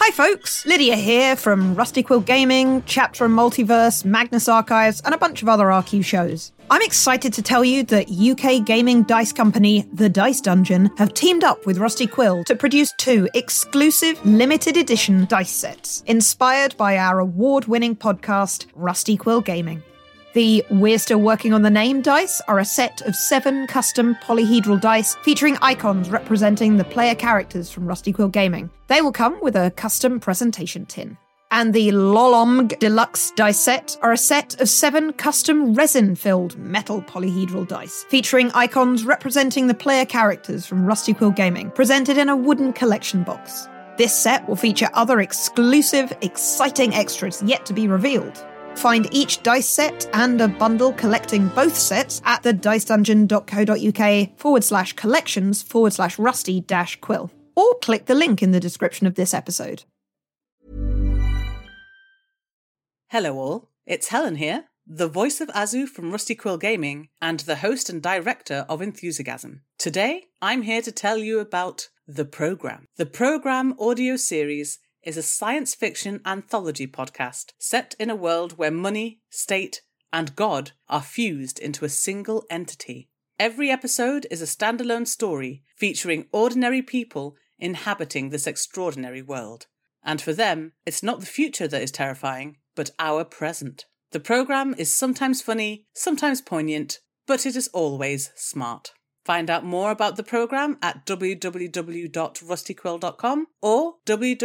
Hi folks, Lydia here from Rusty Quill Gaming, Chapter and Multiverse, Magnus Archives, and a bunch of other RQ shows. I'm excited to tell you that UK gaming dice company The Dice Dungeon have teamed up with Rusty Quill to produce 2 exclusive limited edition dice sets inspired by our award-winning podcast, Rusty Quill Gaming. The We're Still Working on the Name dice are a set of 7 custom polyhedral dice featuring icons representing the player characters from Rusty Quill Gaming. They will come with a custom presentation tin. And the Lolomg Deluxe dice set are a set of 7 custom resin-filled metal polyhedral dice featuring icons representing the player characters from Rusty Quill Gaming, presented in a wooden collection box. This set will feature other exclusive, exciting extras yet to be revealed. Find each dice set and a bundle collecting both sets at thedicedungeon.co.uk/collections/rusty-quill. Or click the link in the description of this episode. Hello all, it's Helen here, the voice of Azu from Rusty Quill Gaming and the host and director of Enthusiasm. Today, I'm here to tell you about The Programme. The Programme audio series is a science fiction anthology podcast set in a world where money, state, and God are fused into a single entity. Every episode is a standalone story featuring ordinary people inhabiting this extraordinary world. And for them, it's not the future that is terrifying, but our present. The programme is sometimes funny, sometimes poignant, but it is always smart. Find out more about the programme at www.rustyquill.com or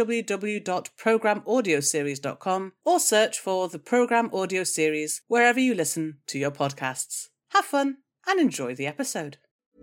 www.programmeaudioseries.com, or search for the Programme Audio Series wherever you listen to your podcasts. Have fun and enjoy the episode.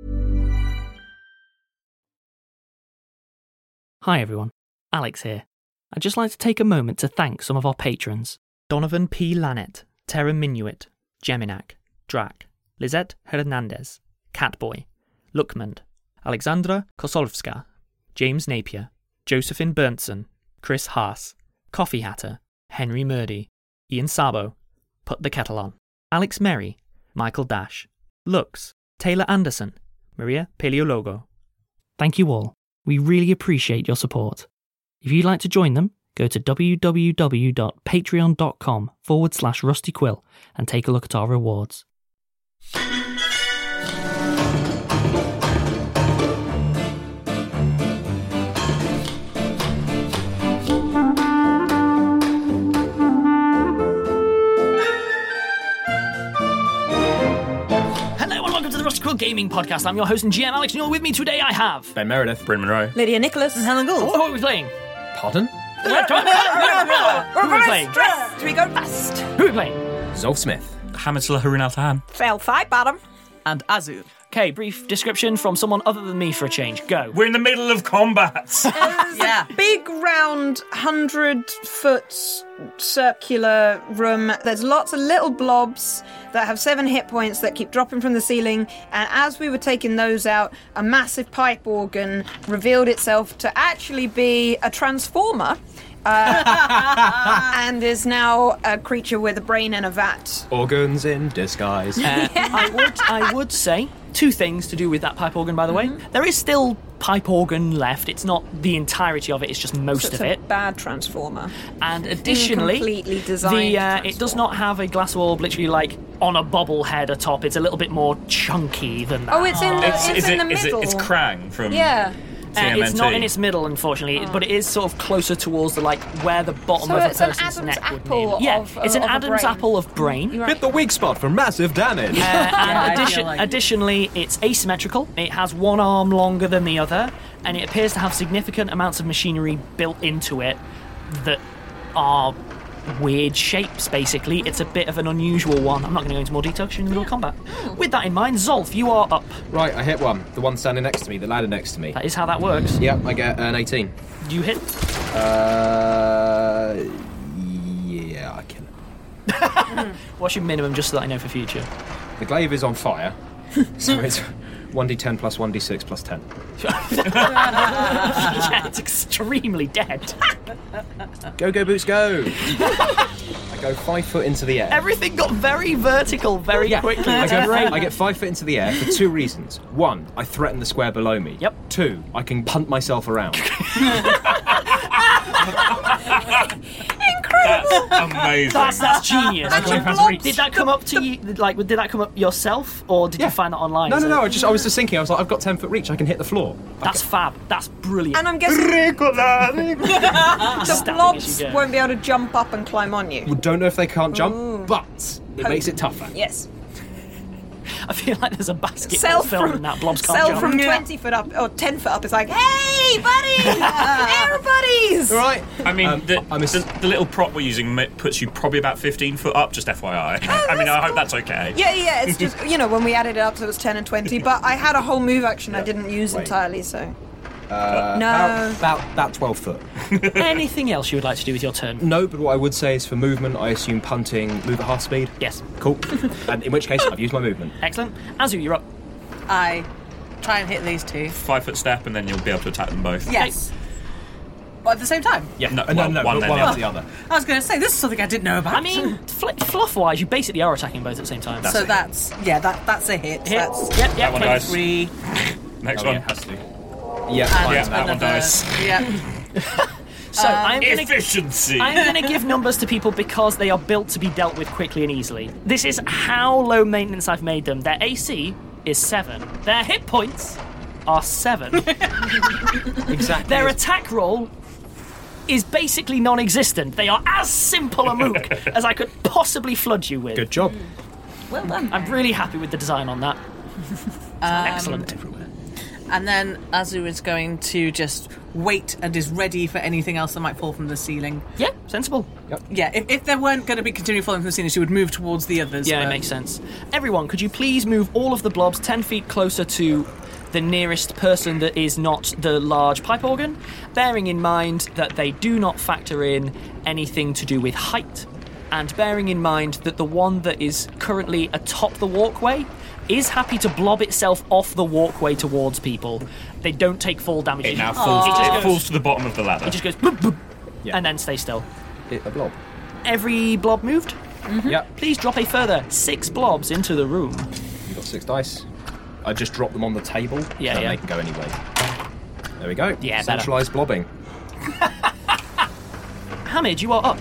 Hi everyone, Alex here. I'd just like to take a moment to thank some of our patrons: Donovan P. Lanet, Terra Minuit, Geminac, Drac, Lizette Hernandez, Catboy, Lukmand, Alexandra Kosolvska, James Napier, Josephine Berntson, Chris Haas, Coffee Hatter, Henry Murdy, Ian Sabo, Put the Kettle On, Alex Merry, Michael Dash, Lux, Taylor Anderson, Maria Paleologo. Thank you all. We really appreciate your support. If you'd like to join them, go to www.patreon.com/rustyquill and take a look at our rewards. Rusty Quill Gaming Podcast. I'm your host and GM Alex, and you're with me today. I have Ben Meredith, Bryn Monroe, Lydia Nicholas, and Helen Gould. What are we playing? Pardon? Who are we playing? We go fast. Who are we playing? Zolf Smith, Hamitullah Harun Al-Tahan, Fail 5 bottom. And Azu. Okay, brief description from someone other than me for a change. Go. We're in the middle of combat. Yeah. Big round 100-foot circular room. There's lots of little blobs that have 7 hit points that keep dropping from the ceiling, and as we were taking those out, a massive pipe organ revealed itself to actually be a transformer. And is now a creature with a brain and a vat. organs in disguise. I would say 2 things to do with that pipe organ, by the way. There is still pipe organ left. It's not the entirety of it, it's just most of it. Bad transformer. And additionally, Incompletely designed it does not have a glass orb literally like on a bobblehead atop. It's a little bit more chunky than that. Oh, it's in the middle. It's Krang from It's TMNT. not in its middle, unfortunately, but it is sort of closer towards the where the bottom of a person's neck would be. Yeah, it's an Adam's apple of brain. Hit the weak spot for massive damage. Additionally, it's asymmetrical. It has one arm longer than the other, and it appears to have significant amounts of machinery built into it that are weird shapes, basically. It's a bit of an unusual one. I'm not going to go into more detail because you're in the middle of combat. With that in mind, Zolf, you are up. Right, I hit one. The one standing next to me, the ladder next to me. That is how that works. Yep, I get an 18. You hit? Yeah, I kill him. What's your minimum, just so that I know for future? The glaive is on fire, so it's 1d10 plus 1d6 plus 10. Yeah, it's extremely dead. Go, boots, go! I go 5 foot into the air. Everything got very vertical very quickly. I get 5 foot into the air for 2 reasons. 1, I threaten the square below me. Yep. 2, I can punt myself around. Incredible. That's amazing. That's genius. blobs. Did that come up to you? Like, did that come up yourself, or did you find that online? No. I was just thinking. I was like, I've got 10-foot reach. I can hit the floor. That's fab. That's brilliant. And I'm guessing the Stabbing blobs as you go. won't be able to jump up and climb on you. We don't know if they can't jump, but it makes it tougher. Yes. I feel like there's a basketball film in that. Blobs can't Cell jump. from 20 foot up or 10 foot up is like, hey, buddy, air buddies. All right. I mean, the the little prop we're using puts you probably about 15 foot up, just FYI. I mean, I hope that's okay. Yeah, it's just, when we added it up, so it was 10 and 20, but I had a whole move action I didn't use entirely, so. No. About 12 foot. Anything else you would like to do with your turn? No, but what I would say is for movement, I assume punting, move at half speed. Yes. Cool. And in which case, I've used my movement. Excellent. Azu, you're up. I try and hit these two. 5 foot step, and then you'll be able to attack them both. Yes. Well, at the same time? Yeah. No, No, one then the after other. the other. I was going to say, this is something I didn't know about. I mean, fluff-wise, you basically are attacking both at the same time. so that's a hit. Hit. That's Yep, That one dies. 3 Next Oh, one. yeah, has to. and Yeah, that one another. dies. Yeah. So I'm going to Efficiency. give numbers to people because they are built to be dealt with quickly and easily. This is how low maintenance I've made them. Their AC is 7. Their hit points are 7. exactly. Their attack roll is basically non-existent. They are as simple a mook as I could possibly flood you with. Good job. Well done. I'm really happy with the design on that. Excellent. And then Azu is going to just wait and is ready for anything else that might fall from the ceiling. Yeah, sensible. Yeah, if there weren't going to be continually falling from the ceiling, she would move towards the others. Yeah, it but- makes sense. Everyone, could you please move all of the blobs 10 feet closer to the nearest person that is not the large pipe organ, bearing in mind that they do not factor in anything to do with height, and bearing in mind that the one that is currently atop the walkway is happy to blob itself off the walkway towards people. They don't take fall damage. It now falls. It just It goes- falls to the bottom of the ladder. It just goes boop, boop, Yeah. and then stay still. Hit a blob. Every blob moved? Yep. Please drop a further 6 blobs into the room. You've got 6 dice. I just drop them on the table. Yeah, so yeah. they can go anyway. There we go. Yeah, better. Centralised blobbing. Hamid, you are up.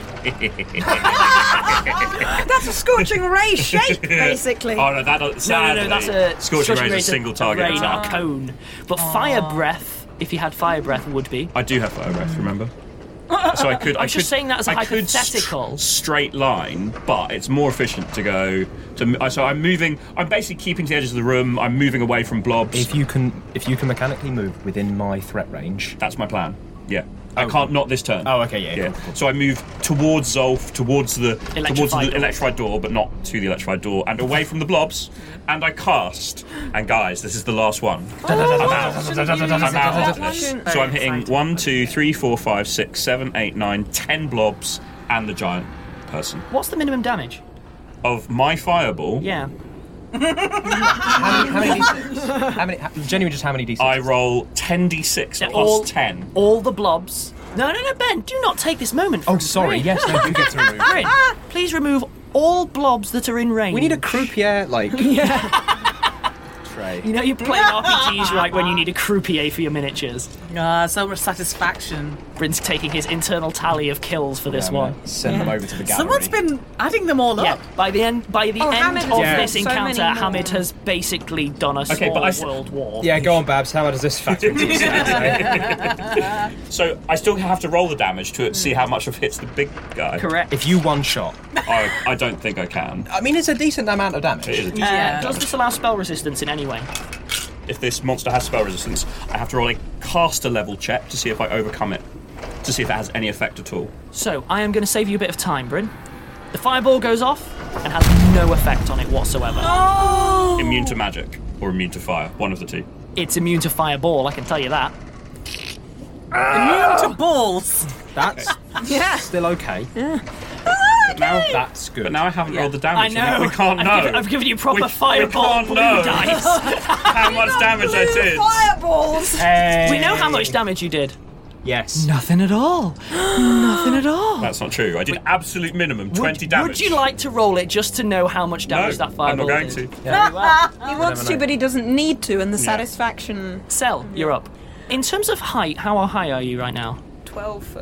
That's a scorching ray shape, basically. Oh no, that No, sadly, that's a scorching ray is a ray's single target ray, not a attack. cone. But fire breath, if you had fire breath, would be. I do have fire breath, remember? So I could. I'm just saying that as a hypothetical. Straight line, but it's more efficient to go to. So I'm moving. I'm basically keeping to the edges of the room. I'm moving away from blobs. If you can mechanically move within my threat range. That's my plan. Yeah. I can't, not this turn. Oh, okay, yeah. Cool. So I move towards Zolf, towards the Electrified electrified door, but not to the electrified door, and away from the blobs. And I cast. And guys, this is the last one. I'm out of this. So I'm hitting 1, 2, 3, 4, 5, 6, 7, 8, 9, 10 blobs and the giant person. What's the minimum damage? Of my fireball, Yeah. How many d6? Genuinely, just how many d6? I roll 10d6 Yeah, plus 10. All the blobs. No, Ben, do not take this moment. Oh, sorry. Yes, no, you get to remove. Bryn, please remove all blobs that are in range. We need a croupier, like. Tray. You know you're playing RPGs right when you need a croupier for your miniatures. So much satisfaction. Bryn's taking his internal tally of kills for this I'm gonna one. Send them over to the gallery. Someone's been adding them all Yeah, up. by the end Hamid of has this so encounter, many more. Hamid has basically done a Okay, small but world war. Yeah, go on, Babs. How does this factor into this? So I still have to roll the damage to see how much of hits the big guy. Correct. If you one shot, I don't think I can. I mean, it's a decent amount of damage. It is a Yeah. Does this allow spell resistance in any way? If this monster has spell resistance, I have to roll a caster level check to see if I overcome it, to see if it has any effect at all. So, I am going to save you a bit of time, Bryn. The fireball goes off and has no effect on it whatsoever. Immune to magic or immune to fire, one of the two. It's immune to fireball, I can tell you that. Immune to balls. That's still okay. But now That's good. But now I haven't Yeah. rolled the damage. I know. We can't know. I've given you proper We fireball can't blue know dice. how much damage I did. Fireballs! Hey. We know how much damage you did. Yes. Nothing at all. Nothing at all. That's not true. I did absolute minimum 20 damage. Would you like to roll it just to know how much damage No, that fireball I'm not going did? to. Very well. He wants to, but he doesn't need to, and the satisfaction. Cell, you're up. In terms of height, how high are you right now? 12 foot. Okay,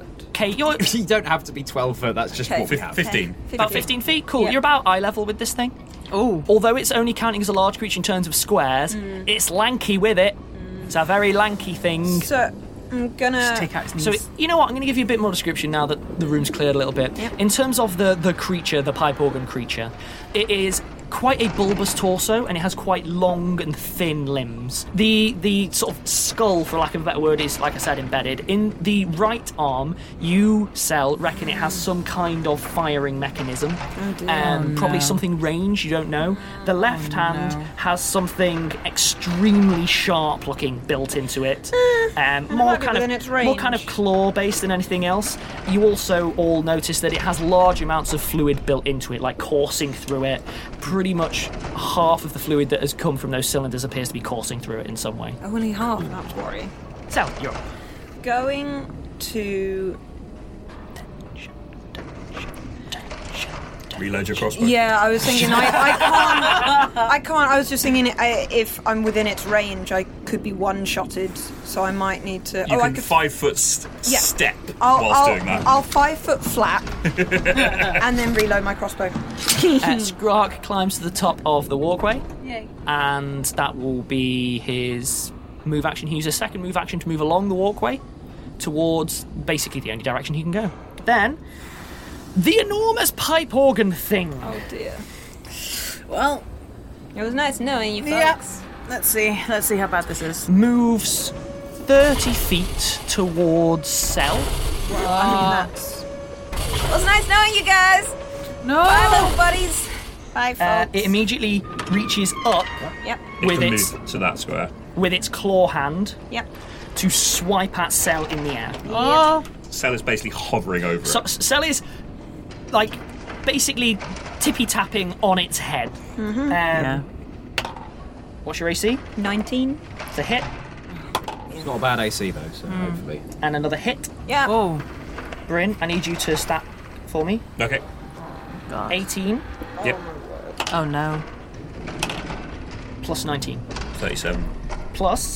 Okay, you're You don't have to be 12 foot. That's just what we have. 15. about 15 feet. Cool. Yeah. You're about eye level with this thing. Oh. Although it's only counting as a large creature in terms of squares, it's lanky with it. It's a very lanky thing. So I'm gonna. Take out his So, knees. you know what? I'm going to give you a bit more description now that the room's cleared a little bit. Yep. In terms of the creature, the pipe organ creature, it is quite a bulbous torso and it has quite long and thin limbs. The sort of skull, for lack of a better word, is, like I said, embedded. In the right arm, you, Cell, reckon it has some kind of firing mechanism. Probably something range, you don't know. The left hand has something extremely sharp looking built into it. More might be within its range. claw based than anything else. You also all notice that it has large amounts of fluid built into it, like coursing through it. Pretty much half of the fluid that has come from those cylinders appears to be coursing through it in some way. Only half, not to worry. So, you're up. Going to. Reload your crossbow. Yeah, I was thinking I can't. I was just thinking if I'm within its range, I could be one-shotted, so I might need to. You I can could 5 foot Yeah. step I'll, whilst I'll, doing that. I'll 5 foot flap and then reload my crossbow. Skrark climbs to the top of the walkway, Yay. and that will be his move action. He uses a second move action to move along the walkway towards basically the only direction he can go. Then, the enormous pipe organ thing. Oh dear. Well, It was nice knowing you yeah. folks. Let's see how bad this is. Moves 30 feet towards Cell. I mean, that's. It was nice knowing you guys. No. Bye, little buddies. Bye, folks. It immediately reaches up Yep. It with can its move to that square. with its claw hand Yep. to swipe at Cell in the air. Oh. Cell is basically hovering over So it. Cell is like basically tippy tapping on its head. Yeah. What's your AC? 19. It's a hit It's not a bad AC though, so hopefully. and another hit. Yeah. Oh. Bryn, I need you to stat for me. Okay. God. 18 Yep. Oh no. plus 19 37. plus.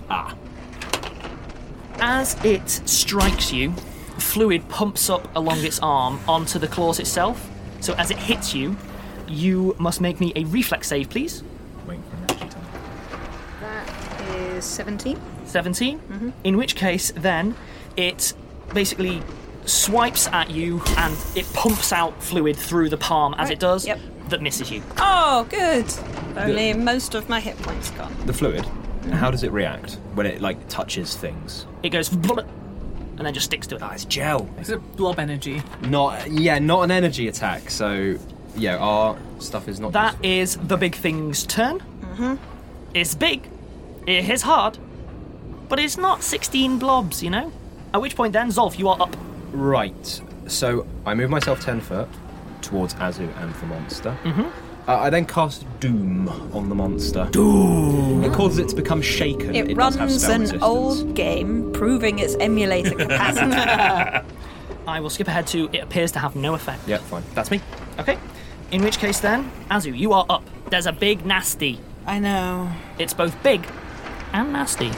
As it strikes you, fluid pumps up along its arm onto the claws itself. So as it hits you, you must make me a reflex save, please. Waiting for an energy time. That is 17. 17. In which case, then, it basically swipes at you and it pumps out fluid through the palm as Right. it does. Yep. That misses you. Oh, good. Only most of my hit points gone. The fluid, how does it react when it like touches things? It goes and then just sticks to it. Ah, it's gel. It's a blob energy. Not an energy attack. So yeah, our stuff is not. That useful. is the big thing's turn. It's big. It hits hard. But it's not 16 blobs, you know? At which point then, Zolf, you are up. Right. So I move myself 10 foot towards Azu and the monster. I then cast Doom on the monster. Doom. It causes it to become shaken. It does have runs spell an resistance. old game, proving its emulator capacity. I will skip ahead to it appears to have no effect. Yeah, fine. That's me. Okay. In which case then, Azu, you are up. There's a big nasty. I know. It's both big and nasty.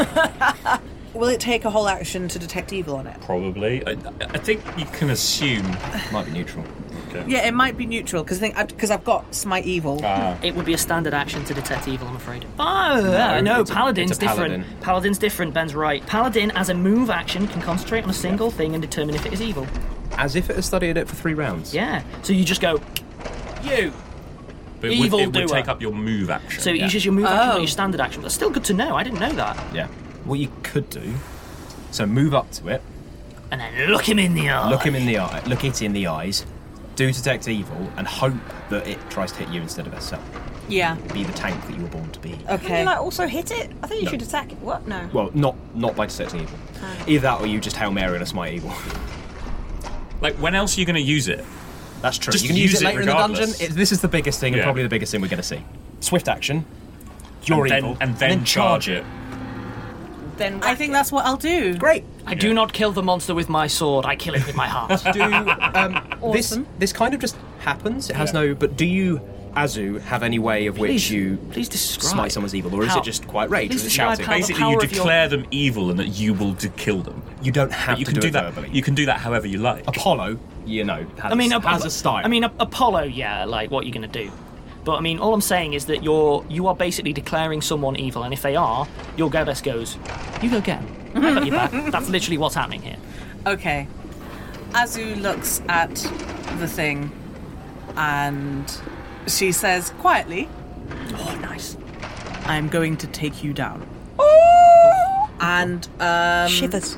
Will it take a whole action to detect evil on it? Probably. I think you can assume. Might be neutral. Okay. Yeah, it might be neutral because I've got Smite Evil. It would be a standard action to detect evil, I'm afraid. Oh, no, it's a Paladin's different. paladin. Paladin's different, Ben's right. Paladin, as a move action, can concentrate on a single thing and determine if it is evil. As if it has studied it for 3 rounds. Yeah. So you just go, you. But it Evil would doer. take up your move action. So it uses your move action, not your standard action. That's still good to know. I didn't know that. Yeah. What you could do. So move up to it. And then look him in the eye. Look him in the eye. Look it in the eyes. Do detect evil and hope that it tries to hit you instead of itself. Yeah. Be the tank that you were born to be. Can Okay. you like also hit it? I think you should attack it. What? No. Well, not by detecting evil. Either that or you just Hail Mary and a Smite Evil. Like, when else are you going to use it? That's true. Just you can use use it it later in the regardless. dungeon. This is the biggest thing and Yeah. probably the biggest thing we're going to see. Swift action. You're evil. And then charge it. Then I think that's what I'll do. Great. I do not kill the monster with my sword. I kill it with my heart. This kind of just happens. It has Yeah. no. But do you Azu have any way of which you please describe smite someone's evil, or is it just quite rage? Please Is it describe shouting? how- Basically, you declare them evil and that you will kill them. You don't have You to can do it that. verbally. You can do that however you like. Apollo, has a style. Apollo, yeah, like, what are you going to do? But, I mean, all I'm saying is that you are basically declaring someone evil, and if they are, your Goebbels goes, you go get 'em. I got your back. That's literally what's happening here. Okay. Azu looks at the thing and she says quietly, Oh, nice. I'm going to take you down. And Shivers.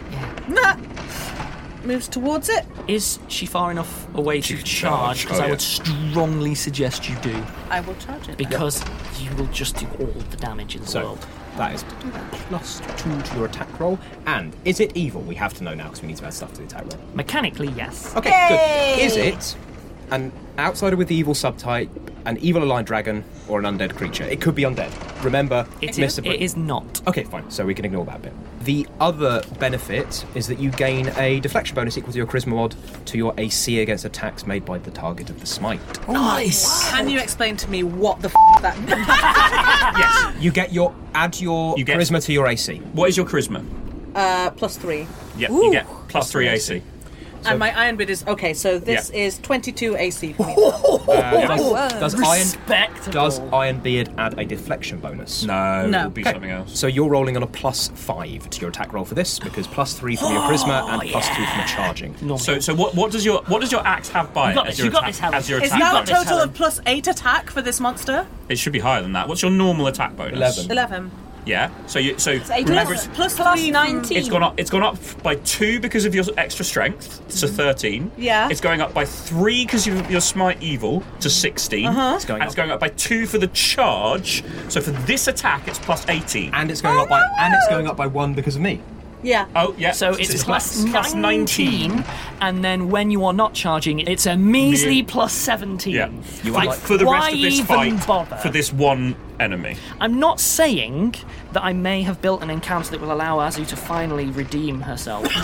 moves towards it. Is she far enough away to charge? Because I would strongly suggest you do, I will charge it. because you will just do all the damage in the So world. that is +2 to your attack roll. And is it evil? We have to know now because we need to add stuff to the attack roll. Mechanically, yes. Okay, good. Is it an outsider with the evil subtype, an evil aligned dragon, or an undead creature? It could be undead. Remember, It Mr. is not. Okay, fine. So we can ignore that bit. The other benefit is that you gain a deflection bonus equal to your charisma mod to your AC against attacks made by the target of the smite. Nice. Can you explain to me what the that means? Yes, you get add your You get- charisma to your AC. What is your charisma? +3. Yep, you get +3 AC. And my iron bid is okay, so this Yeah. is 22 AC for me. Does Iron Beard add a deflection bonus? No, No. it'll be something else. So you're rolling on a +5 to your attack roll for this because +3 from your charisma and +2 from the charging. So what does your axe have by You got it this, as your you got attack? this, Helen. As your Is attack now a bonus? this, total Helen. of +8 attack for this monster? It should be higher than that. What's your normal attack bonus? 11. 11. Yeah. So remember, Remember, it's, plus 3 19. it's gone up by 2 because of your extra strength, so 13. Yeah. It's going up by 3 because of your smite evil to 16. It's going And it's up. going up by 2 for the charge. So for this attack, it's +18. And it's going up by 1 because of me. Yeah. Oh yeah. So it's plus plus 19, and then when you are not charging, it's a measly plus 17. Yeah. Like, For the why rest of this even fight, bother? for this one enemy. I'm not saying that I may have built an encounter that will allow Azu to finally redeem herself. But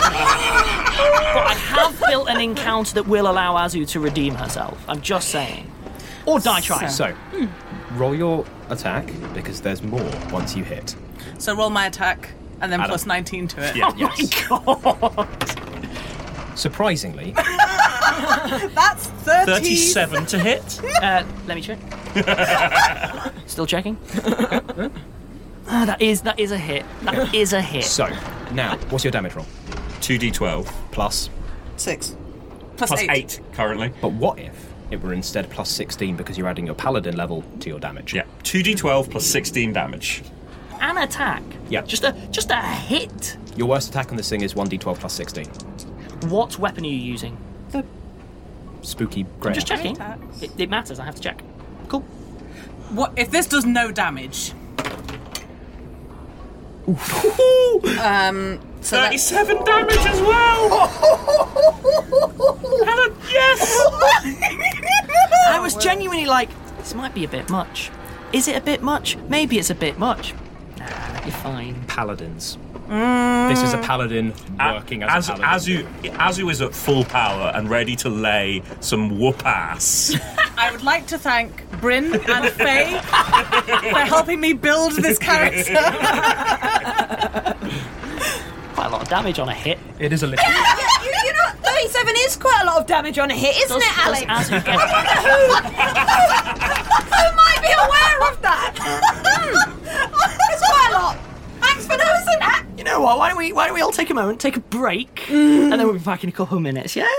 I have built an encounter that will allow Azu to redeem herself. I'm just saying. Or die trying. So, roll your attack because there's more once you hit. So roll my attack and then Adam. plus 19 to it. Yeah. Yes. God. Surprisingly, That's 30. 37 to hit. Let me check. Still checking. That is a hit. That is a hit. so now what's your damage roll? 2d12 Plus. 6. plus 8 currently. But what if it were instead plus 16 because you're adding your paladin level to your damage? Yeah. 2d12 plus 16 damage. An attack. Yeah. Just a hit. Your worst attack on this thing is 1d12 plus 16. What weapon are you using? Spooky grey. Just checking. attacks. It matters. I have to check. Cool. What if this does no damage? So 37 damage as well! Helen, yes! I was genuinely like, this might be a bit much. Is it a bit much? Maybe it's a bit much. Nah, you're fine. Paladins. This is a paladin working as a paladin. Azu is at full power and ready to lay some whoop ass. I would like to thank Bryn and Faye for helping me build this character. Quite a lot of damage on a hit. It is a little. You know, 37 is quite a lot of damage on a hit, isn't it, Alex? Azu get Who might be aware of that? It's quite a lot. Thanks for noticing that. You know what? Why don't we all take a moment, take a break, and then we'll be back in a couple of minutes, yeah?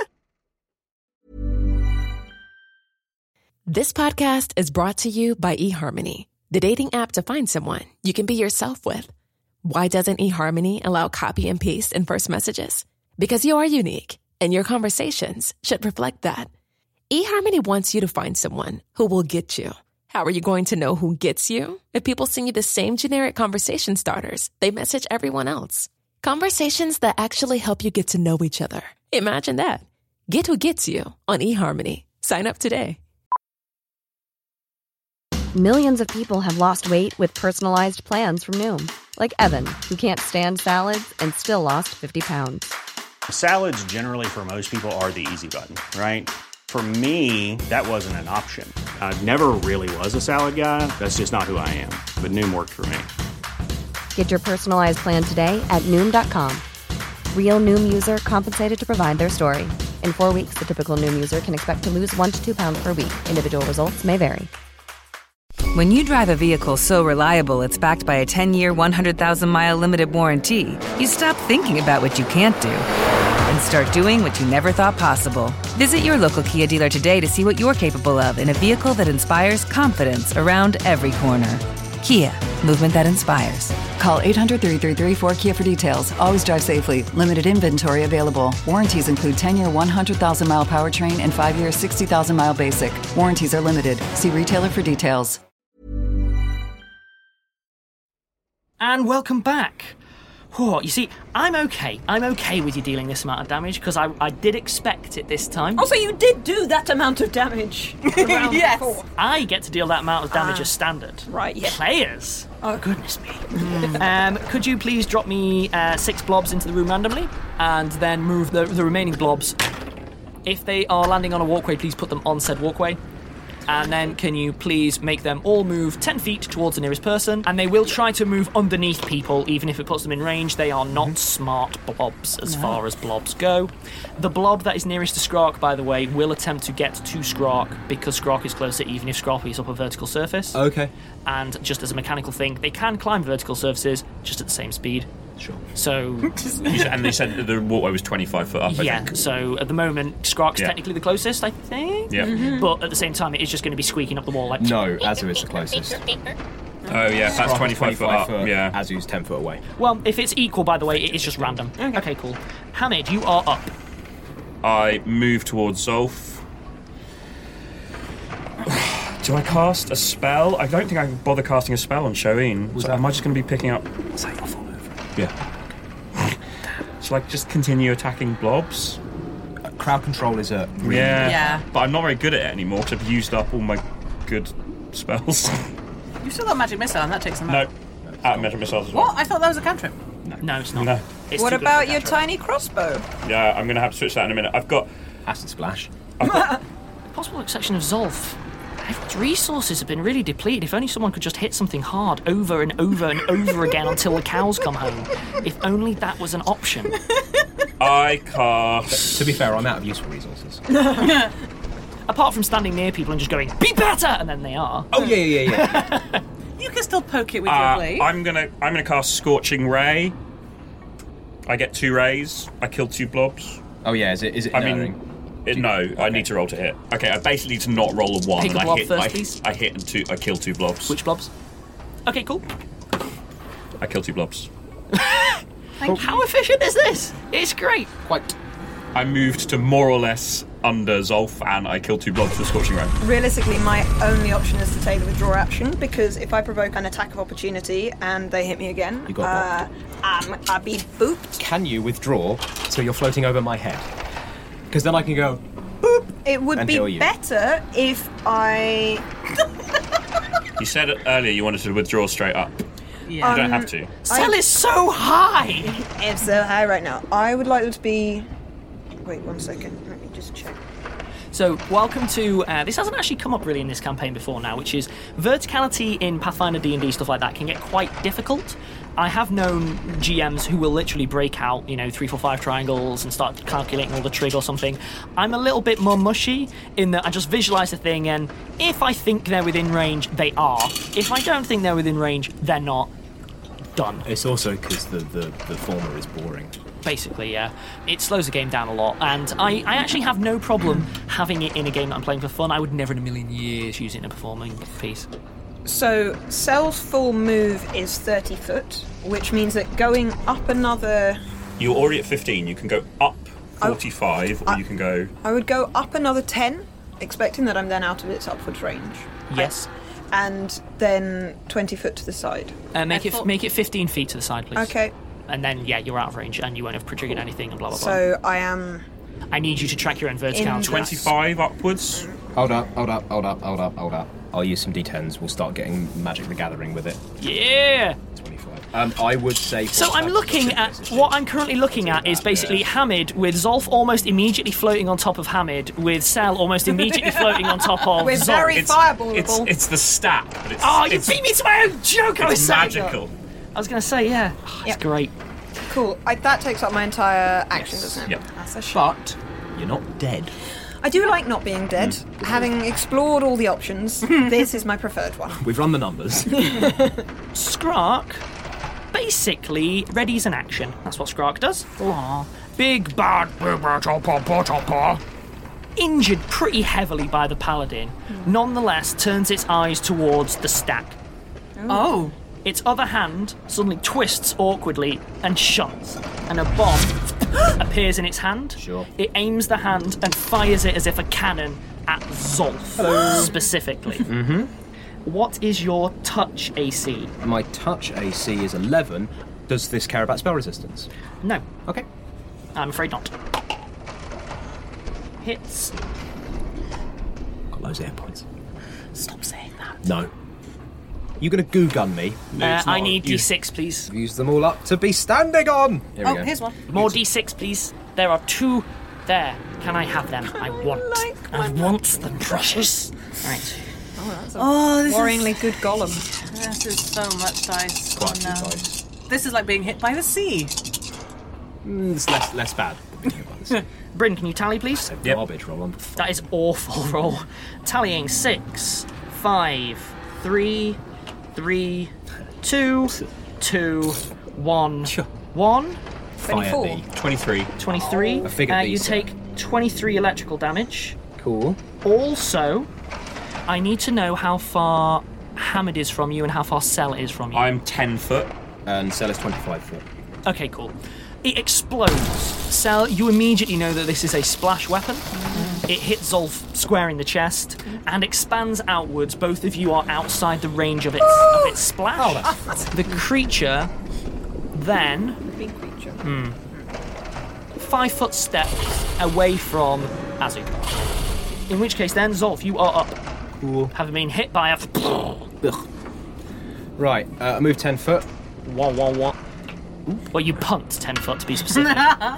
This podcast is brought to you by eHarmony, the dating app to find someone you can be yourself with. Why doesn't eHarmony allow copy and paste in first messages? Because you are unique, and your conversations should reflect that. eHarmony wants you to find someone who will get you. How are you going to know who gets you? If people send you the same generic conversation starters they message everyone else. Conversations that actually help you get to know each other. Imagine that. Get who gets you on eHarmony. Sign up today. Millions of people have lost weight with personalized plans from Noom. Like Evan, who can't stand salads and still lost 50 pounds. Salads generally for most people are the easy button, right? For me, that wasn't an option. I never really was a salad guy. That's just not who I am. But Noom worked for me. Get your personalized plan today at Noom.com. Real Noom user compensated to provide their story. In 4 weeks, the typical Noom user can expect to lose 1 to 2 pounds per week. Individual results may vary. When you drive a vehicle so reliable it's backed by a 10-year, 100,000-mile limited warranty, you stop thinking about what you can't do and start doing what you never thought possible. Visit your local Kia dealer today to see what you're capable of in a vehicle that inspires confidence around every corner. Kia, movement that inspires. Call 800-333-4KIA for details. Always drive safely. Limited inventory available. Warranties include 10-year 100,000-mile powertrain and 5-year 60,000-mile basic. Warranties are limited. See retailer for details. And welcome back. You see, I'm okay. I'm okay with you dealing this amount of damage, because I did expect it this time. Also, you did do that amount of damage. Yes. Before. I get to deal that amount of damage as standard. Right, yeah. Players? Oh, goodness me. Could you please drop me 6 blobs into the room randomly, and then move the remaining blobs? If they are landing on a walkway, please put them on said walkway. And then can you please make them all move 10 feet towards the nearest person, and they will try to move underneath people, even if it puts them in range. They are not smart blobs as far as blobs go. The blob that is nearest to Skrark, by the way, will attempt to get to Skrark, because Skrark is closer, even if Skrark is up a vertical surface. Okay. And just as a mechanical thing, they can climb vertical surfaces, just at the same speed. Sure. So... And they said the walkway was 25 foot up, I think. So at the moment, Skrark's technically the closest, I think. Yeah. Mm-hmm. But at the same time, it is just going to be squeaking up the wall like... No, Azu is the closest. Oh, yeah, that's 25 foot up. Yeah. Azu's 10 foot away. Well, if it's equal, by the way, it is just random. Okay, cool. Hamid, you are up. I move towards Zolf. Do I cast a spell? I don't think I can bother casting a spell on Shoin. So am I just going to be picking up... Is that your full move? Yeah. Shall I just continue attacking blobs? Crowd control is a... Really Yeah. But I'm not very good at it anymore, because I've used up all my good spells. You've still got Magic Missile, and that takes them out. No. Magic Missiles as well. What? I thought that was a cantrip. No, it's not. No. It's What too good about for a your cantrip. tiny crossbow? Yeah, I'm going to have to switch that in a minute. I've got... Acid Splash. Possible exception of Zolf. Everyone's resources have been really depleted. If only someone could just hit something hard over and over and over again until the cows come home. If only that was an option. I cast... To be fair, I'm out of useful resources. Apart from standing near people and just going, be better! And then they are. Oh, yeah. You can still poke it with your blade. I'm gonna cast Scorching Ray. I get 2 rays. I kill 2 blobs. Oh, yeah, is it inerring? I need to roll to hit. Okay, I basically need to not roll a 1. Pick a and blob I hit, first, please. I hit and I kill 2 blobs. Which blobs? Okay, cool. I kill 2 blobs. How efficient is this? It's great. Quite. I moved to more or less under Zolf, and I kill 2 blobs with Scorching Ray. Realistically, my only option is to take the withdraw action, because if I provoke an attack of opportunity and they hit me again, You got I'll be booped. Can you withdraw so you're floating over my head? Because then I can go... Boop, it would and be heal you. better if I... You said earlier you wanted to withdraw straight up. Yeah. You don't have to. Cell is so high! It's so high right now. I would like it to be... Wait 1 second. Let me just check. So, welcome to... this hasn't actually come up really in this campaign before now, which is verticality in Pathfinder, D&D, stuff like that can get quite difficult. I have known GMs who will literally break out, 3, 4, 5 triangles and start calculating all the trig or something. I'm a little bit more mushy in that I just visualise the thing, and if I think they're within range, they are. If I don't think they're within range, they're not. Done. It's also because the former is boring. Basically, yeah. It slows the game down a lot, and I actually have no problem having it in a game that I'm playing for fun. I would never in a million years use it in a performing piece. So, Cell's full move is 30 foot, which means that going up another... You're already at 15. You can go up 45, or you can go... I would go up another 10, expecting that I'm then out of its upwards range. Yes. And then 20 foot to the side. Make it 15 feet to the side, please. Okay. And then, yeah, you're out of range, and you won't have triggered anything, and blah, blah, blah. So, I am... I need you to track your own verticality. 25 upwards. Hold up. I'll use some D10s. We'll start getting Magic the Gathering with it. Yeah! 25. I would say... So I'm looking at... What I'm currently looking at is basically Hamid, with Zolf almost immediately floating on top of Hamid, with Sel almost immediately floating on top of We're Zolf. very fireballable. It's the stack. But it's, Oh, you beat me to my own joke! It's magical. I was going to say, yeah. Oh, it's great. Cool. That takes up my entire action, doesn't it? Yep. That's a shame. But you're not dead. I do like not being dead. Having explored all the options, this is my preferred one. We've run the numbers. Skrark basically readies an action. That's what Skrark does. Aww. Big bad chopper. Injured pretty heavily by the paladin, nonetheless turns its eyes towards the stack. Oh. Its other hand suddenly twists awkwardly and shuts, and a bomb appears in its hand. Sure. It aims the hand and fires it as if a cannon at Zolf, specifically. Mm-hmm. What is your touch AC? My touch AC is 11. Does this care about spell resistance? No. Okay. I'm afraid not. Hits. Got loads of hit points. Stop saying that. No. You going to goo gun me? I need D6, please. Use them all up to be standing on. Here we go. Here's one. More D6, please. There are 2 there. Can I have them? I want them, precious. Right. That's a this worryingly good golem. This is so much dice. Quite a few no. dice. This is like being hit by the sea. It's less bad. Bryn, can you tally, please? Yep. Garbage roll on. That is awful roll. Tallying 6, 5, 3, 3, 2, 2, 1, 1. 24. Fire thee. 23. 23. I figured you these, take 23 electrical damage. Cool. Also, I need to know how far Hamid is from you and how far Sel is from you. I'm 10 foot. And Cell is 25 foot. Okay, cool. It explodes. Sel, you immediately know that this is a splash weapon. It hits Zolf square in the chest and expands outwards. Both of you are outside the range of its splash. The creature then... Big creature. 5 foot step away from Azu. In which case then, Zolf, you are up. Cool. Having been hit by a... Right, I move 10 foot. Well, you punt 10 foot to be specific.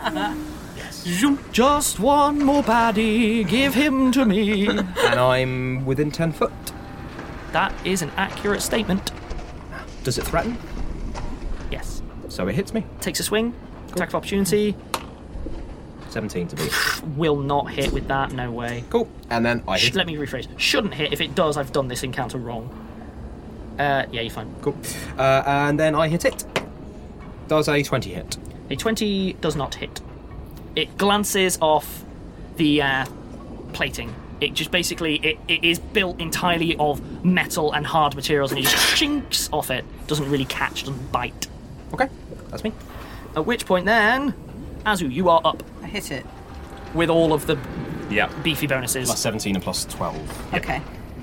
Just one more baddie, give him to me. And I'm within 10 foot. That is an accurate statement. Does it threaten? Yes. So it hits me. Takes a swing, attack of opportunity. 17 to beat. Will not hit with that, no way. Cool. And then I hit. Let me rephrase. Shouldn't hit. If it does, I've done this encounter wrong. Yeah, you're fine. Cool. And then I hit it. Does a 20 hit? A 20 does not hit. It glances off the plating. It just basically, it is built entirely of metal and hard materials, and it just chinks off it. Doesn't really catch, doesn't bite. Okay, that's me. At which point then, Azu, you are up I hit it. with all of the Yeah. beefy bonuses. Plus 17 and plus 12. Okay.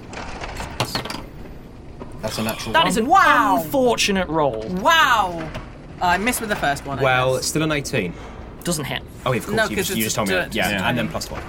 That's a natural That one. is an Wow. unfortunate roll. Wow. I missed with the first one. I Well, guess. it's still an 18. Doesn't hit. Oh, of course, No, you 'cause just it's told me that. just- Yeah, and then plus 1.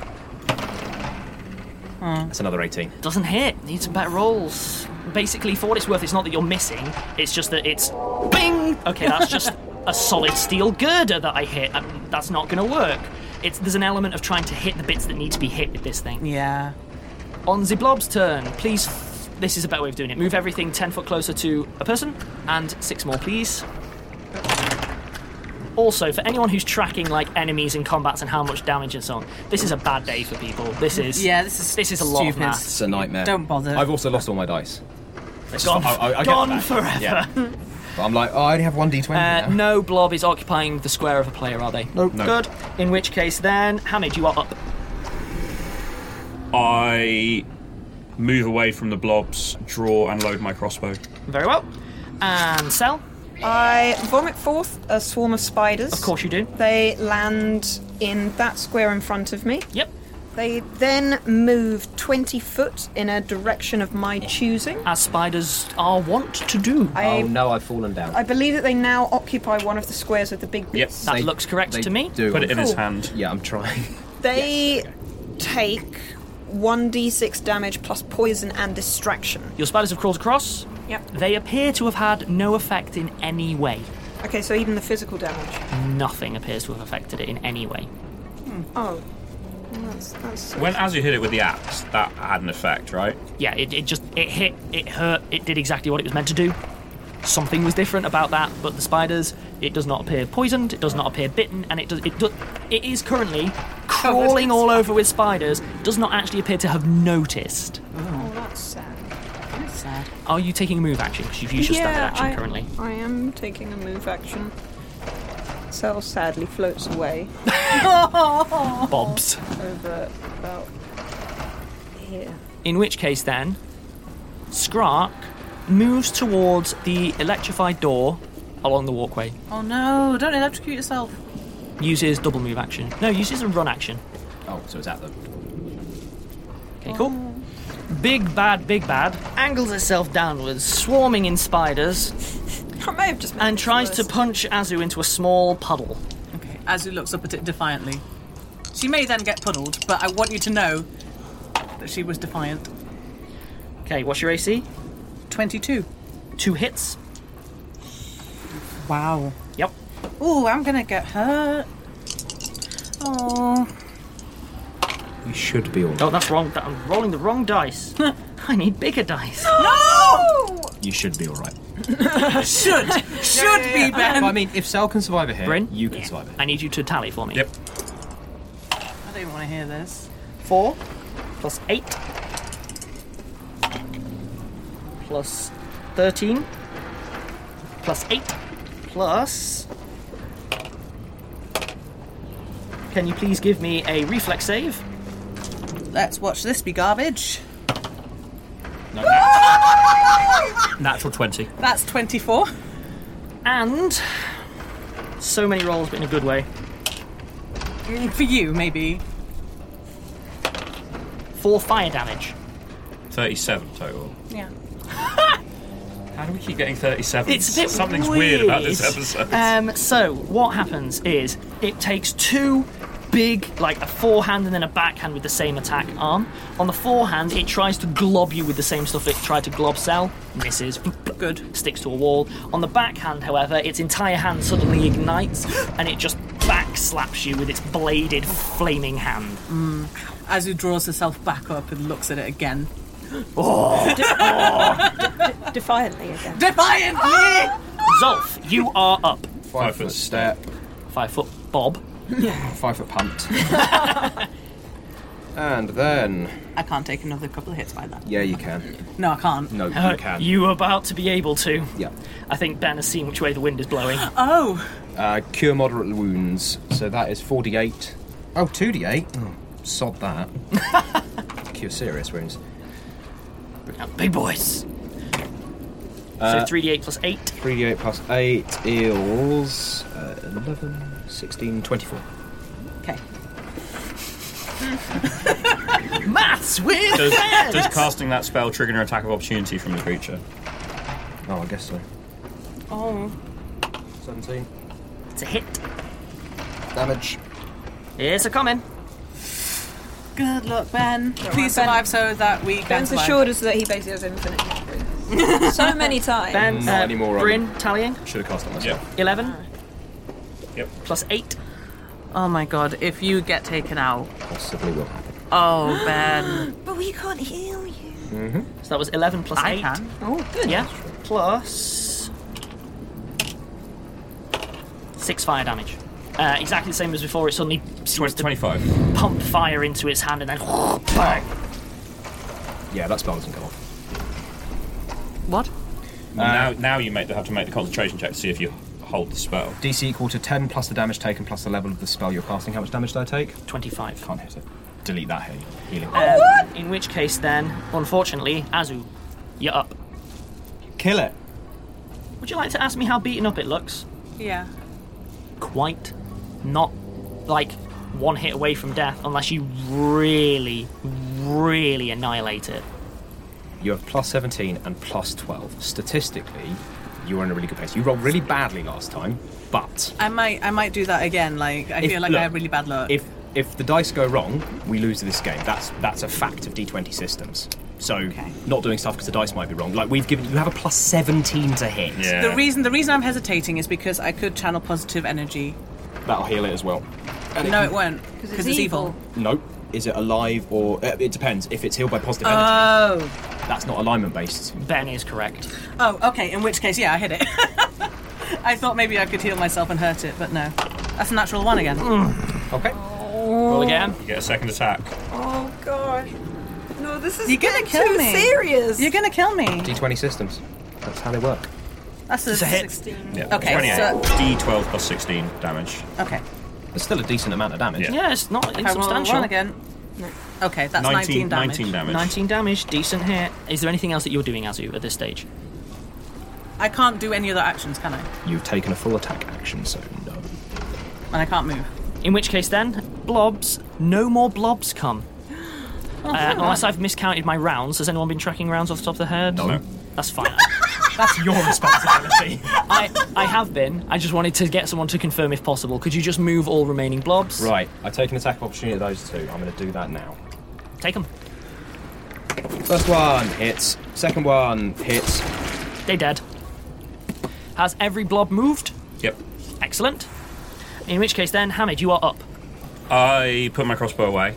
That's another 18. Doesn't hit. Need some better rolls. Basically, for what it's worth, it's not that you're missing. It's just that it's... Bing! Okay, that's just a solid steel girder that I hit. That's not going to work. There's an element of trying to hit the bits that need to be hit with this thing. Yeah. On the blob's turn, please... This is a better way of doing it. Move everything 10 foot closer to a person, and 6 more, please. Also, for anyone who's tracking like enemies in combats and how much damage and so on, this is a bad day for people. This is a lot of stupid. maths. It's a nightmare. Don't bother. I've also lost all my dice. Gone, I get gone that. forever. Yeah. But I'm like, I only have 1d20 now. No blob is occupying the square of a player, are they? No. Good. In which case, then, Hamid, you are up. I move away from the blobs, draw and load my crossbow. Very well. And Sel? I vomit forth a swarm of spiders. Of course you do. They land in that square in front of me. Yep. They then move 20 foot in a direction of my choosing. As spiders are wont to do. Oh no, I've fallen down. I believe that they now occupy one of the squares with the big bits. That looks correct to me. Do. Put it in his Cool. hand. Yeah, I'm trying. They take 1d6 damage plus poison and distraction. Your spiders have crawled across. Yep. They appear to have had no effect in any way. Okay, so even the physical damage. Nothing appears to have affected it in any way. Oh. Well, that's When Azu hit it with the axe, that had an effect, right? Yeah, it hit, it hurt, it did exactly what it was meant to do. Something was different about that, but the spiders, it does not appear poisoned, it does not appear bitten, and it is currently crawling all over with spiders, does not actually appear to have noticed. Oh, that's sad. That's sad. Are you taking a move action? Because you've used your standard action currently. I am taking a move action. Cell sadly floats away. Bobs. Over about here. In which case then, Skrark moves towards the electrified door along the walkway. Oh no, don't electrocute yourself. Uses double move action. No, uses a run action. Oh, so it's at them. Okay, cool. Big bad angles itself downwards, swarming in spiders, I may have just and tries to punch Azu into a small puddle. Okay, Azu looks up at it defiantly. She may then get puddled, but I want you to know that she was defiant. Okay, what's your AC? 22. 2 hits. Wow. Yep. Ooh, I'm gonna get hurt. Oh. You should be all right. Oh, that's wrong. I'm rolling the wrong dice. I need bigger dice. No! You should be all right. Should be, Ben. But I mean, if Cell can survive it here, Bryn? you can survive it. I need you to tally for me. Yep. I don't even want to hear this. 4 plus 8 plus 13 plus 8 plus... Can you please give me a reflex save? Let's watch this be garbage. No, natural 20. That's 24. And... so many rolls, but in a good way. For you, maybe. 4 fire damage. 37 total. Yeah. How do we keep getting 37? It's a bit Something's weird about this episode. So, what happens is, it takes 2 big, like a forehand and then a backhand with the same attack arm. On the forehand, it tries to glob you with the same stuff it tried to glob Cell. Misses. Good. Sticks to a wall. On the backhand, however, its entire hand suddenly ignites and it just back slaps you with its bladed, flaming hand. Azu draws herself back up and looks at it again. Defiantly again. Defiantly! Zolf, you are up. 5 foot step. 5 foot Bob. 5 foot punt. And then... I can't take another couple of hits by that. Yeah, you can. No, I can't. No, you can. You are about to be able to. Yeah. I think Ben has seen which way the wind is blowing. Oh! Cure moderate wounds. So that is 4d8. Oh, 2d8? Oh, sod that. Cure serious wounds. Big boys. So 3d8 plus 8. 3d8 plus 8 is 11, 16, 24. Okay. Maths with Does casting that spell trigger an attack of opportunity from the creature? Oh, I guess so. Oh. 17. It's a hit. Damage. It's a coming. Good luck, Ben. Please survive so that we can Ben's survive. assured us that he basically has infinite history. So many times. Ben, Not anymore, Bryn, tallying. Should have cast it myself. Yep. 11 Yep. plus 8. Oh my god, if you get taken out. Possibly will happen. Oh, Ben. But we can't heal you. So that was 11 plus 8. I can. Oh, good. Yeah. Plus 6 fire damage. Exactly the same as before. It suddenly seems to 25. pump fire into its hand and then bang. Yeah, that spell doesn't go off. What? Now you have to make the concentration check to see if you hold the spell. DC equal to 10 plus the damage taken plus the level of the spell you're casting. How much damage did I take? 25. Can't hit it. Delete that healing. In which case then, unfortunately, Azu, you're up. Kill it. Would you like to ask me how beaten up it looks? Yeah. Quite. Not like one hit away from death unless you really, really annihilate it. You have plus 17 and plus 12. Statistically, you're in a really good place. You rolled really badly last time, but... I might do that again. Like, I feel like I have really bad luck. If the dice go wrong, we lose this game. That's a fact of D20 systems. So not doing stuff because the dice might be wrong. Like you have a plus 17 to hit. Yeah. The reason I'm hesitating is because I could channel positive energy. That'll heal it as well. No, it won't, because it's evil. Nope. Is it alive or... it depends. If it's healed by positive energy... Oh. That's not alignment-based. Ben is correct. Oh, okay, in which case, yeah, I hit it. I thought maybe I could heal myself and hurt it, but no. That's a natural 1 again. Okay. Roll again. You get a second attack. Oh, gosh. No, this is You're gonna kill too me. serious. You're gonna kill me. D20 systems. That's how they work. That's a It's a hit. 16. Yeah. Okay, 28. so... D12 plus 16 damage. Okay. It's still a decent amount of damage. Yeah. Yeah, it's not Okay, roll insubstantial. 1 again. No. Okay, that's 19 damage. 19 damage. 19 damage, decent hit. Is there anything else that you're doing, Azu, at this stage? I can't do any other actions, can I? You've taken a full attack action, so no. And I can't move. In which case then, blobs, no more blobs come. Unless I've miscounted my rounds. Has anyone been tracking rounds off the top of their head? No. That's fine. That's your responsibility. I have been. I just wanted to get someone to confirm if possible. Could you just move all remaining blobs? Right, I take an attack of opportunity at those two. I'm going to do that now. Take them. First one hits. Second one hits. They're dead. Has every blob moved? Yep. Excellent. In which case then, Hamid, you are up. I put my crossbow away.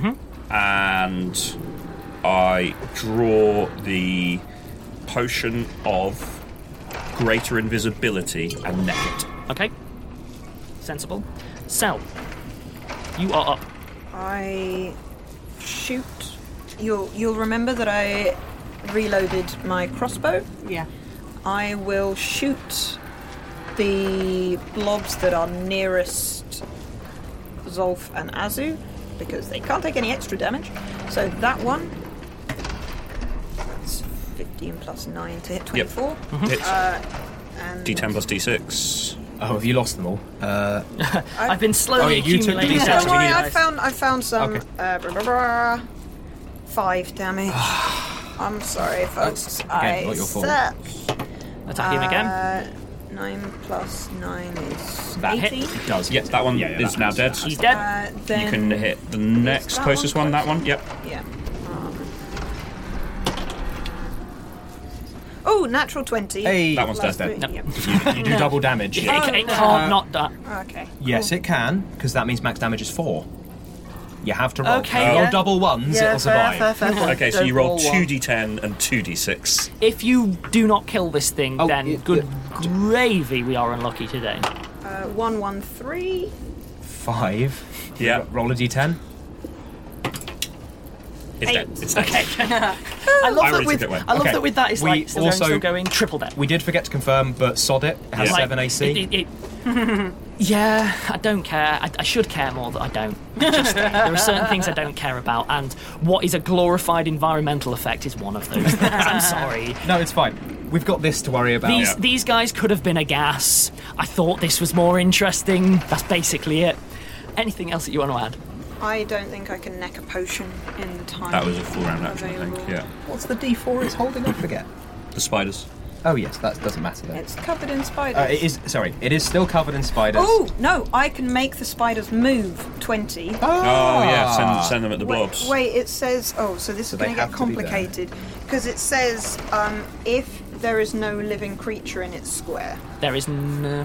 And I draw the potion of greater invisibility and neck it. Okay. Sensible. Sel, you are up. I shoot. You'll remember that I reloaded my crossbow. Yeah. I will shoot the blobs that are nearest Zolf and Azu, because they can't take any extra damage. So that one, that's 15 plus 9 to hit 24. Hits. And D10 plus D6. Oh, have you lost them all? I've been slowly you took the accumulating. D6. Don't we worry, need I found some. Okay. 5 damage. I'm sorry, folks. Again, not your fault. Suck. Attack him again. 9 plus 9 is That 18. hit. It does. Yes, that one is now dead. He's dead. Then You can hit the next that closest one one, that one. Yep. Yeah. Oh, natural 20. Hey, That one's Plus dead. three, Yep. yep. You do double damage. It can't not die. Okay. Yes, it can, because that means max damage is 4. You have to roll. Okay, You roll yeah. double ones, Yeah, it'll survive. fair. Okay, so Don't you roll roll one. 2d10 and 2d6. If you do not kill this thing, Oh, then it- good gravy, we are unlucky today. 1, 1, 3. 5. Yeah. Roll a d10. It's dead. It's dead. Okay. I I love already that with took it away. I love Okay. that with that it's We like still also- going triple dead. We did forget to confirm, but sod it. It has Yeah. 7 AC. Yeah, I don't care. I should care more, but I don't. There are certain things I don't care about, and what is a glorified environmental effect is one of those things. I'm sorry. No, it's fine. We've got this to worry about. These guys could have been a gas. I thought this was more interesting. That's basically it. Anything else that you want to add? I don't think I can neck a potion in the time. That was a full round action, I think. available. Yeah. What's the D4 it's holding? I forget. The spiders. Oh, yes, that doesn't matter then. It's covered in spiders. It is. Sorry, it is still covered in spiders. Oh, no, I can make the spiders move 20. Oh, yeah, send them at the blobs. Wait, it says... Oh, so this So is they going to have get to be there. complicated. Because it says if there is no living creature in its square. There is no.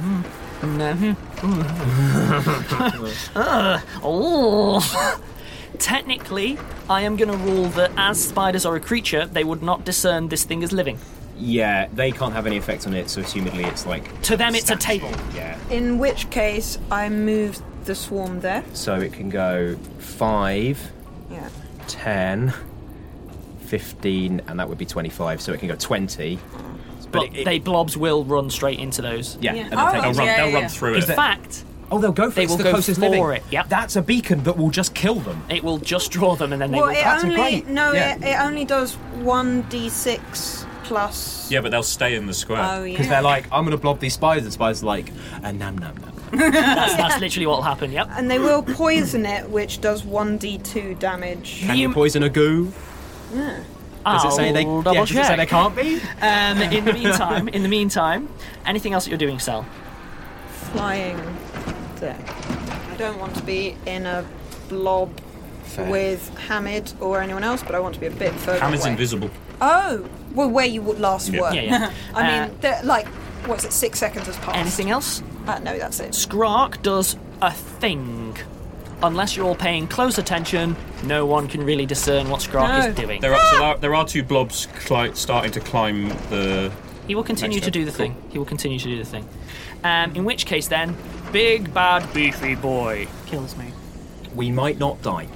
Oh. Technically, I am going to rule that as spiders are a creature, they would not discern this thing as living. Yeah, they can't have any effect on it, so assumedly it's like... To them, it's a statue. table. Yeah. In which case, I move the swarm there. So it can go 5, Yeah. 10, 15, and that would be 25, so it can go 20. But blobs will run straight into those. Yeah, Yeah. and they'll take Oh, a yeah, They'll yeah. run through In it. fact, Oh, they'll go for They it. will It's the go closest for living. it, yep. That's a beacon that will just kill them. it will just draw them and then they Well, will... it That's only... great. No, Yeah. it only does 1d6 plus... Yeah, but they'll stay in the square. Oh, yeah. Because they're like, I'm going to blob these spiders, and spiders are like, nam nam nam. That's literally what will happen, yep. And they will poison it, which does 1d2 damage. Can you poison a goo? Does it say they? I'll double Does it say check. they can't be? In the meantime, anything else that you're doing, Sel? Flying there. I don't want to be in a blob with Hamid or anyone else, but I want to be a bit further Hamid's away. invisible. Oh, well, where you last were. Yeah. I mean, like, what is it? 6 seconds has passed. Anything else? No, that's it. Skrark does a thing. Unless you're all paying close attention, no one can really discern what Skrark is doing. There are two blobs starting to climb the... He will continue to do the thing. He will continue to do the thing. In which case, then, big bad beefy boy kills me. We might not die.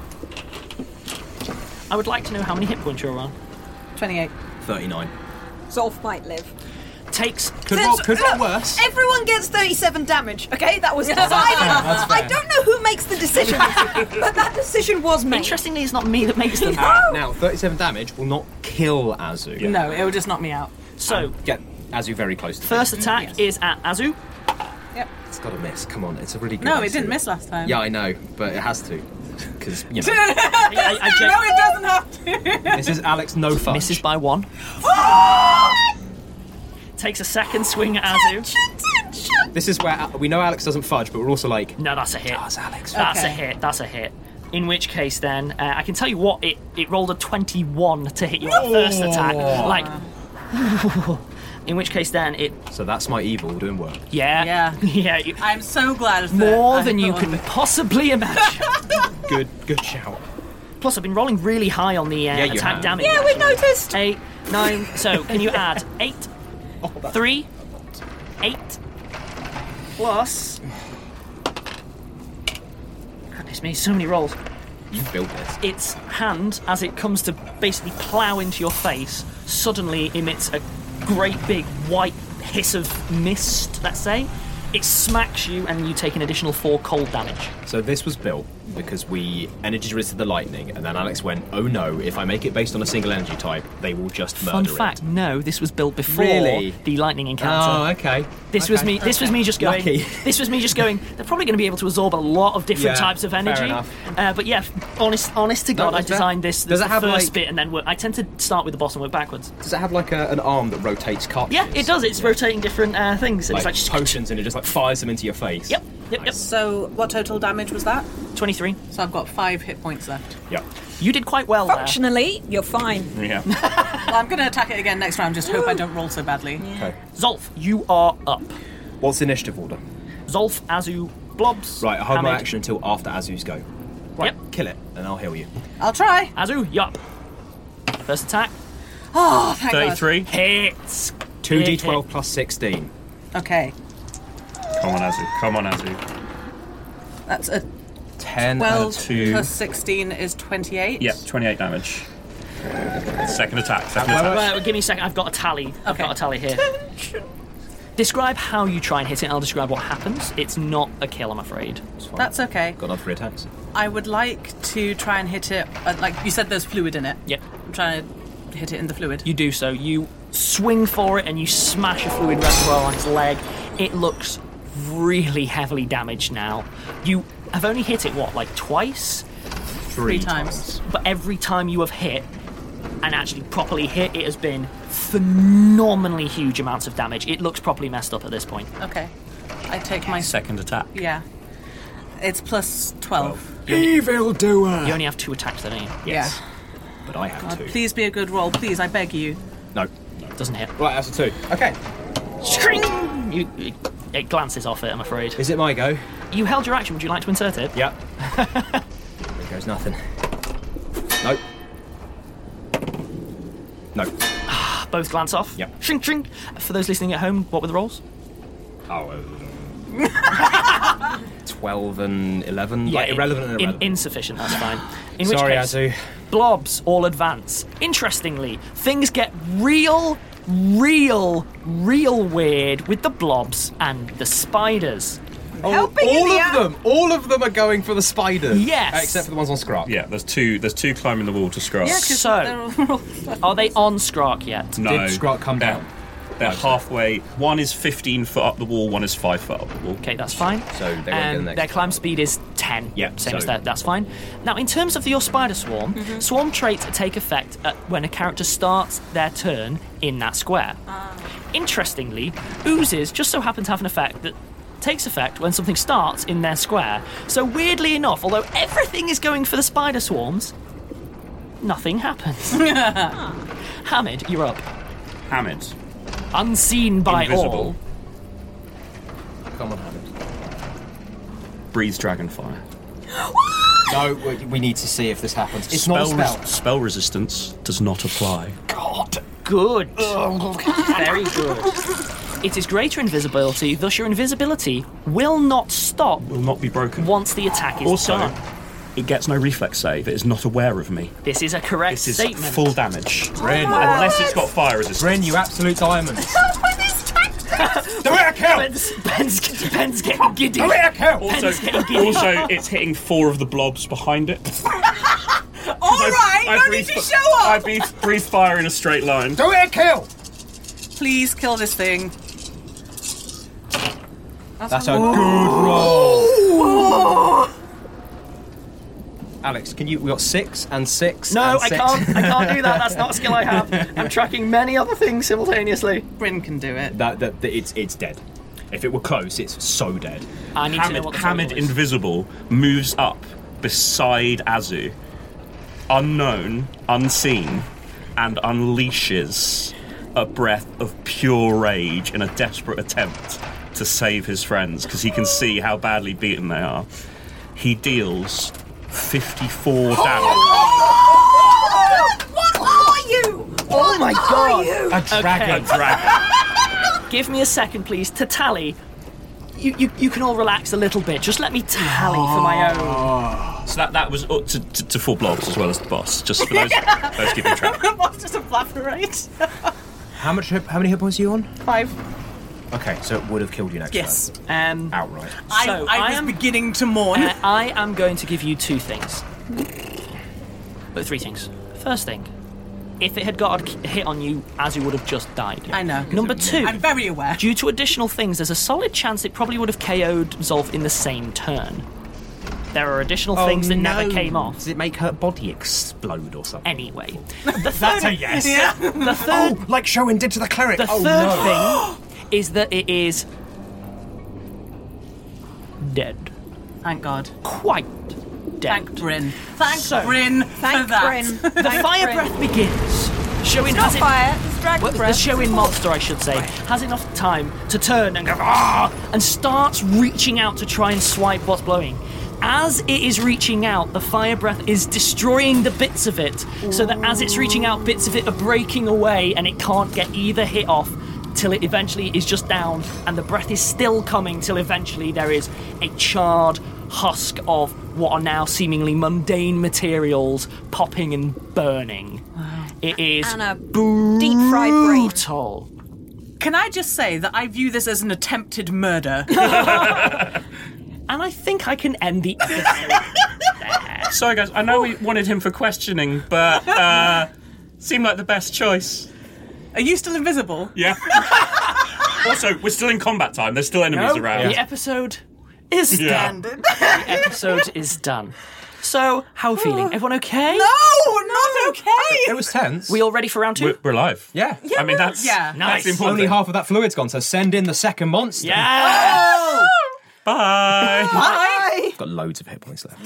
I would like to know how many hit points you're on. 28. 39. Zolf might live. Takes... Could roll worse. Everyone gets 37 damage, okay? That was decided. I don't know who makes the decision, but that decision was made. Interestingly, it's not me that makes them. Now, 37 damage will not kill Azu. Yeah. No, it will just knock me out. So, get Azu very close to first attack is at Azu. Yep. It's got to miss. Come on, it's a really good No, Azu. it didn't miss last time. Yeah, I know, but it has to. Because, you know. No, it doesn't have to. This is Alex no fudge. Misses by 1. Takes a second swing at Azu. This is where we know Alex doesn't fudge, but we're also like... No, that's a hit. Does Alex That's a hit. That's a hit. In which case, then, I can tell you what, it rolled a 21 to hit your first attack. Like... In which case, then, it... So that's my evil doing work. Yeah. I'm so glad that more than you can possibly imagine. Good shout. Plus, I've been rolling really high on the attack damage. Yeah, we've noticed. 8, 9... So, can you add 8, 3, 8, plus... Goodness me, so many rolls. You built this. Its hand, as it comes to basically plough into your face, suddenly emits a great big white hiss of mist, let's say. It smacks you and you take an additional 4 cold damage. So this was built because we energy resisted the lightning, and then Alex went, oh no, if I make it based on a single energy type, they will just murder Fun fact, it. no, this was built before Really? the lightning encounter. Oh, okay. This was me just going. Lucky. This was me just going. They're probably going to be able to absorb a lot of different types of energy. Fair enough. But yeah, honest to God, I that's fair. designed this. Does the it have, first like- bit, and then I tend to start with the boss and work backwards. Does it have like an arm that rotates cartridges? Yeah, it does. It's rotating different things. And Like, it's like potions, and it just like fires them into your face. Yep. So, what total damage was that? 23. So I've got 5 hit points left. Yep. You did quite well there. Functionally, you're fine. Yeah. Well, I'm going to attack it again next round, just hope I don't roll so badly. Okay. Zolf, you are up. What's the initiative order? Zolf, Azu, Blobs. Right, I hold my Hamid. action until after Azu's go. Right, kill it, and I'll heal you. I'll try. Azu, yup. First attack. Oh, thank 33. Hits. 2d12 plus 16. God. Okay. Come on, Azu. That's a 10 12 and 2. plus 16 is 28. Yep, 28 damage. Second attack. Right, give me a second. I've got a tally. I've got a tally here. Describe how you try and hit it. I'll describe what happens. It's not a kill, I'm afraid. That's okay. Got another 3 attacks. I would like to try and hit it, like you said there's fluid in it. Yep. I'm trying to hit it in the fluid. You do so. You swing for it and you smash a fluid reservoir on its leg. It looks really heavily damaged now. You have only hit it, what, like twice? 3 times. But every time you have hit, and actually properly hit, it has been phenomenally huge amounts of damage. It looks properly messed up at this point. Okay. I take my... Second attack. Yeah. It's plus 12. Evil doer! You only have 2 attacks then, don't you? Yeah. But I have God, 2. please be a good roll. Please, I beg you. No. Doesn't hit. Right, that's a 2. Okay. It glances off it, I'm afraid. Is it my go? You held your action. Would you like to insert it? Yep. There goes nothing. Nope. No. Both glance off. Yep. Shrink, shrink. For those listening at home, what were the rolls? Oh, 12 and 11. Yeah, like, irrelevant and irrelevant. Insufficient, that's fine. In Sorry, which case, Azu. Blobs all advance. Interestingly, things get real weird with the blobs and the spiders. Helping in the act. All of them are going for the spider. Yes. Except for the ones on Skrark. Yeah, there's two climbing the wall to Skrark. Yeah, 'cause So, they're all- are they on Skrark yet? No. Did Skrark come down? They're halfway. One is 15 foot up the wall, one is 5 foot up the wall. Okay, that's fine. So they won't get the next their one. climb speed is 10. Yep, Same so- as that. That's fine. Now, in terms of your spider swarm, swarm traits take effect when a character starts their turn in that square. Interestingly, oozes just so happen to have an effect that takes effect when something starts in their square. So weirdly enough, although everything is going for the spider swarms, nothing happens. Hamid, you're up. Hamid. Unseen by Invisible. all. Come on, Hamid. Breathes dragonfire. No, we need to see if this happens. It's not a spell. Spell resistance does not apply. God. Good. Very good. It is greater invisibility, thus your invisibility will not stop. Will not be broken. Once the attack is Also, done. it gets no reflex save. It is not aware of me. This is a correct This is statement. full damage. Bryn. Unless it's got fire resistance. Bryn, you absolute diamond. Do it a kill! Ben's getting giddy. Do it a kill! Ben's getting giddy. Also, it's hitting 4 of the blobs behind it. Alright, no need to show off! I breathe fire in a straight line. Do it a kill! Please kill this thing. That's a good roll. Alex, we got 6 and 6. No, and I 6. can't do that. That's not a skill I have. I'm tracking many other things simultaneously. Bryn can do it. It's dead. If it were close, it's so dead. I need to know what the Hamid total is. Invisible moves up beside Azu, unknown, unseen, and unleashes a breath of pure rage in a desperate attempt to save his friends because he can see how badly beaten they are. He deals 54 damage. What are you? Oh my god! A dragon. Okay. Give me a second, please, to tally. You can all relax a little bit. Just let me tally for my own. So that was up to 4 blobs as well as the boss, just for those keeping track. The boss just evaporates. How many hit points are you on? 5. Okay, so it would have killed you next Yes. turn. Outright. So I was am beginning to mourn. I am going to give you 2 things. But 3 things. First thing, if it had got a hit on you, Azu would have just died. I know. Number 2, I'm very aware. due to additional things, there's a solid chance it probably would have KO'd Zolf in the same turn. There are additional things that never came off. Does it make her body explode or something? Anyway, the third, That's a yes. Yeah. the third, Like Shoin did to the cleric. the third thing is that it is dead. Thank God. Quite dead. Thank Bryn. Thank So- Bryn Thank for that. Bryn. The fire breath begins. Showing Not fire, it's dragon the breath. Showing monster, I should say, has enough time to turn and go and starts reaching out to try and swipe what's blowing. As it is reaching out, the fire breath is destroying the bits of it, so that as it's reaching out, bits of it are breaking away and it can't get either hit off till it eventually is just down, and the breath is still coming till eventually there is a charred husk of what are now seemingly mundane materials popping and burning. Wow. It is And a deep fried brain. brutal. Can I just say that I view this as an attempted murder? And I think I can end the episode there. Sorry guys, I know we wanted him for questioning, but seemed like the best choice. Are you still invisible? Yeah. Also, we're still in combat time. There's still enemies around. The episode is done. The episode is done. So, how are we feeling? Everyone okay? No, not okay. It was tense. We all ready for round 2? We're alive. Yeah. I mean, that's Yeah. Nice. the important Only thing. half of that fluid's gone, so send in the second monster. Yeah! Bye. Bye. Got loads of hit points left.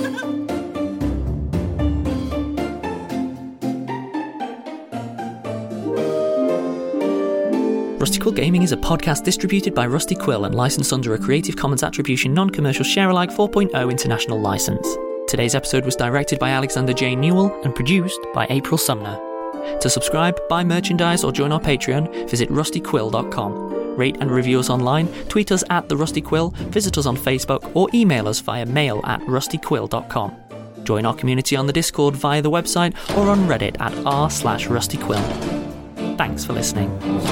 Rusty Quill Gaming is a podcast distributed by Rusty Quill and licensed under a Creative Commons Attribution Non-Commercial Share-alike 4.0 international license. Today's episode was directed by Alexander J. Newell and produced by April Sumner. To subscribe, buy merchandise or join our Patreon, visit rustyquill.com. Rate and review us online, tweet us at The Rusty Quill, visit us on Facebook, or email us via mail@rustyquill.com. Join our community on the Discord via the website or on Reddit at r/rustyquill. Thanks for listening.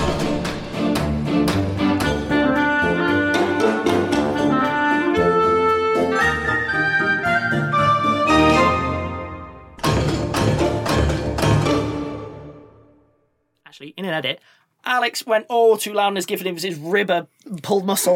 Actually, in an edit, Alex went too loud and has given him his rib a pulled muscle.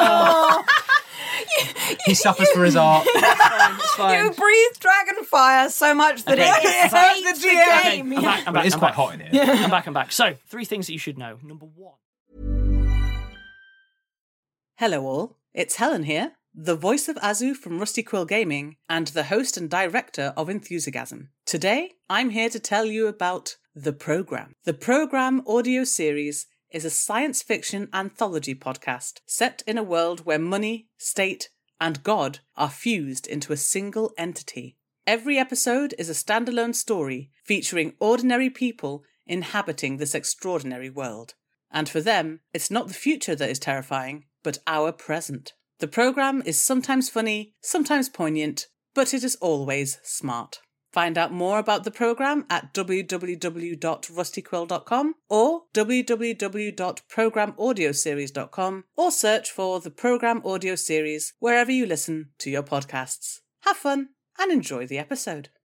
He suffers for his art. It's fine. You breathe dragon fire so much that Okay. it hates the game. I'm back, I'm But back, it's I'm quite back. hot in here. I'm back. So, 3 things that you should know. Number 1. Hello all, it's Helen here, the voice of Azu from Rusty Quill Gaming and the host and director of Enthusiasm. Today, I'm here to tell you about The Program. The Program audio series is a science fiction anthology podcast set in a world where money, state, and God are fused into a single entity. Every episode is a standalone story featuring ordinary people inhabiting this extraordinary world. And for them, it's not the future that is terrifying, but our present. The program is sometimes funny, sometimes poignant, but it is always smart. Find out more about the program at www.rustyquill.com or www.programaudioseries.com, or search for the Program Audio Series wherever you listen to your podcasts. Have fun and enjoy the episode.